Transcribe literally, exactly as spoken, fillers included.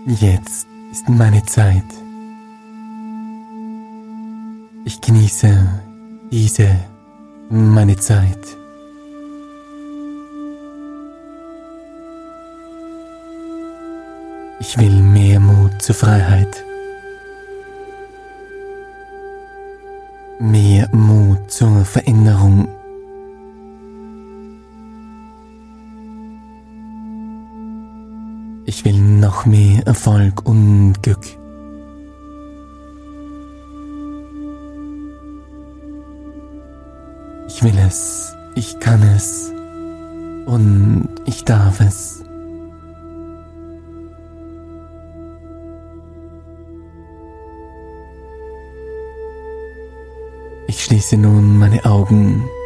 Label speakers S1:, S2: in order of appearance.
S1: Jetzt ist meine Zeit. Ich genieße diese, meine Zeit. Ich will mehr Mut zur Freiheit. Mehr Mut zur Veränderung. Ich will noch mehr Erfolg und Glück. Ich will es, ich kann es und ich darf es. Ich schließe nun meine Augen